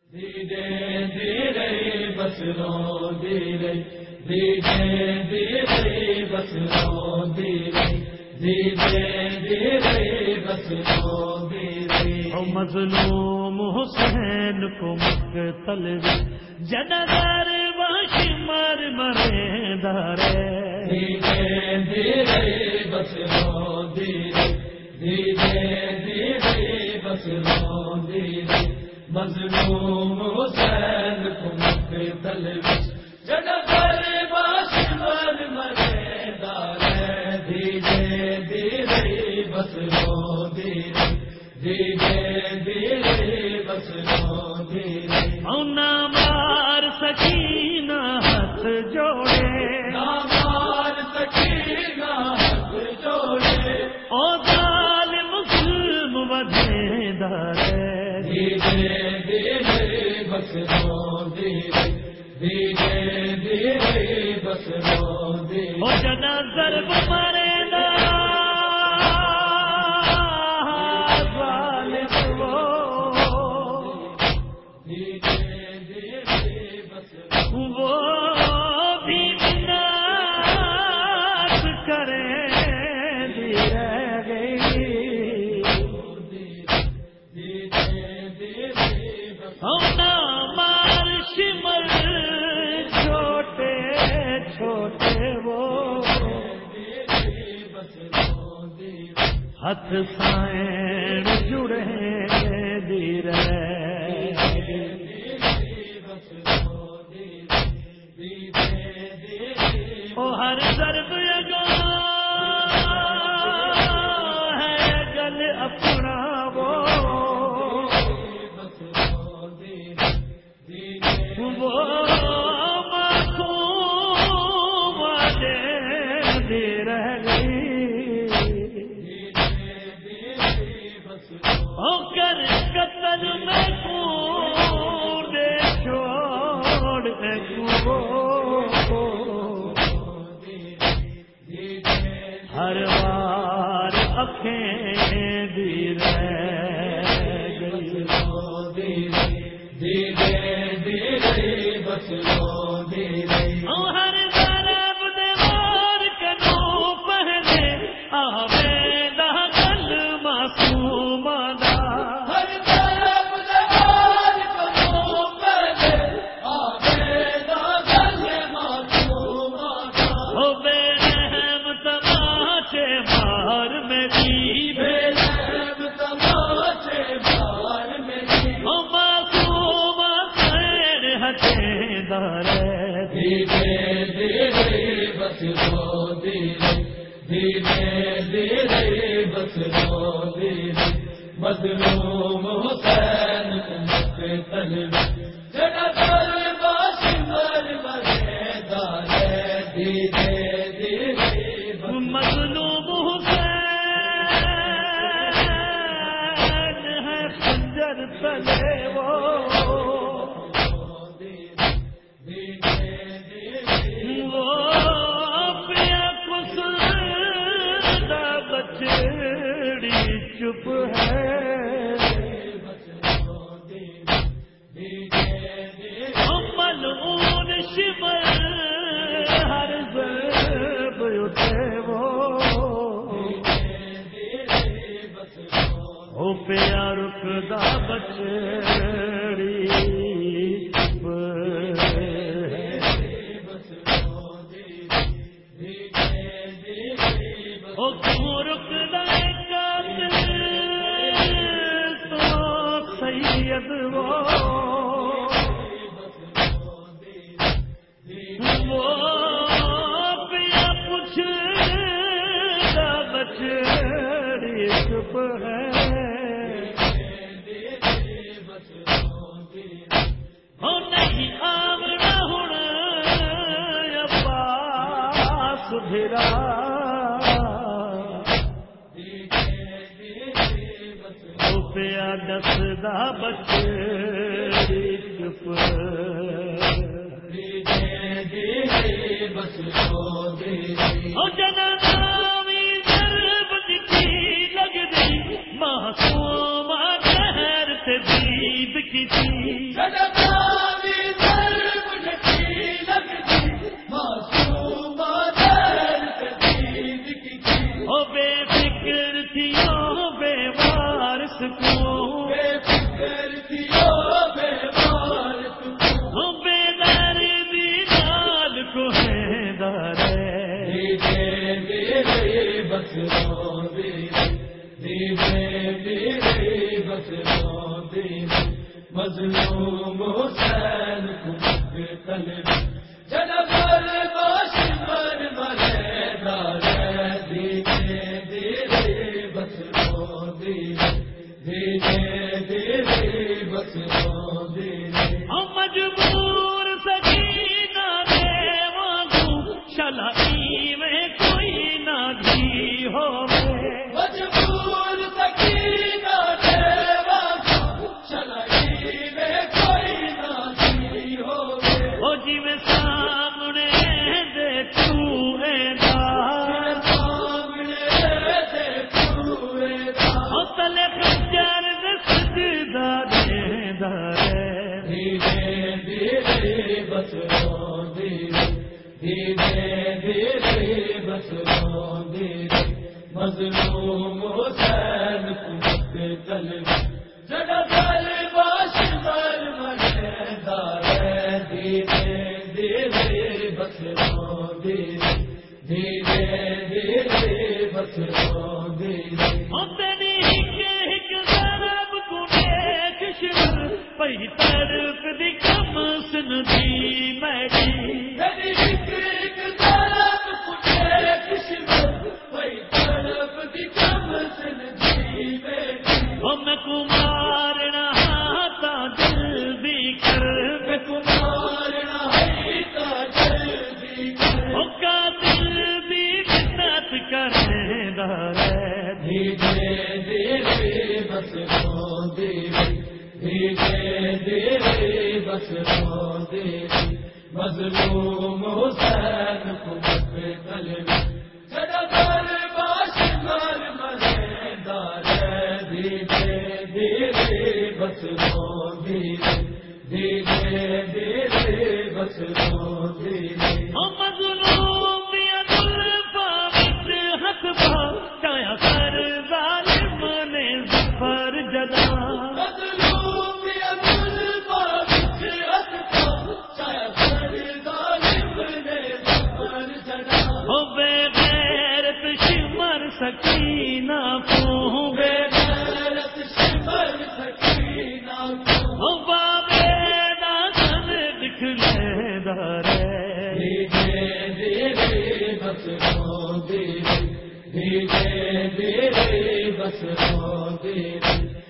دھیرے دھیرے بس رو دھیرے دھیرے دھیرے بس رو دھیرے دھیرے دھیرے بس رو دھیرے مظلوم حسین کو مقتل جنگر وحش مر مرے دارے دھیرے دھیرے بس رو دھیرے دھیرے دھیرے بس رو دھیرے مظلوم حسین کو مقتل جنگر وحش مر مرے دارے دھیرے دھیرے بس رو دھیرے دھیرے دھیرے بس رو دھیرے نہ مار سکینہ ہاتھ جوڑے نامار سکینہ ہاتھ جوڑے او ظالم ظلم بدے دارے دھیرے دھیرے بس رو دھیرے دھیرے دھیرے بس رو دھیرے او جنا ضرب مارے دا ظالم وہ وہ بھی ناز کرے دی رہ گئی ہونا مار شمر چھوٹے چھوٹے وہ ہاتھ سائن جڑے دی رہ ہر ضرب جو ہے گل اپنا وہ معصوم دے رہ گئی ہو کر قتل میں کور دے چھوڑ کو ہر بار اکھیں دی رہ گئی دھیرے دھیرے بس رو دھیرے ہر ضرب دیوار کنو پہلے آویدہ گل معصوم دا ہر طرف دیوار کنو پہلے آویدہ گل معصوم دا ہو بے رحم تماشے مار میں کی بے رحم تماشے مار میں کی ہو معصوم خیر ہتھے دارے دھیرے دھیرے بس رو دھیرے دھیرے دھیرے بس رو دھیرے مظلوم حسین کو مقتل جنگر وحش مر مرے دارے دھیرے دھیرے بس مظلوم حسین ہے خنجر تلے وہ وہ پیا کسدہ بچڑی چپ ہے ملعون شمر ہر ضرب اٹھے وہ ہو پیا رکدا بچڑی چپ او کیوں رکدا قاتل تو سید وہ پیا پوچھدا بچڑی چپ ہے ہو نہیں آونا ہن عباس بھرا ہو پیا دسدا بچڑی چپ بس رو دھیرے او جناوی ضرب دکھی لگ دی معصوم شہر سے دید کی تھی بے فکر تھی بے وارث کو بے دردی لال کو ہے دار بس مظلوم حسین کو مقتل جناب باش پر مرے دار دھیرے دھیرے بس دھیرے بس مجبور سکینہ دے مانگوں شلائی میں کوئی نہ بھی ہو مجبور سکینہ دے مانگوں شلائی میں کوئی نہ بھی ہو جی میں سامنے دیکھوں تلے خنجر سجدہ دے دار دھیرے بس دھیرے بس مظلوم حسین کو مقتل جناب باش پر مرے دار دھیرے بس دھیرے بس پی طرف دی کم سن دی میری میں کمارنا تا جلدی کر کا دل بھی منت کرنے دار دھیرے بس دھیرے بس مظلوم حسین کو مقتل جناب باش پر مرے دار دھیرے بس دھیرے بس مظلوم دیا دل پاوت حق پا چایا کر ظالم نے ظفر جدا بے غیرت شمر سکینہ کو بے غیرت شمر سکینہ کو بابے دادن دکھلے دار دھیرے بس دھیرے بس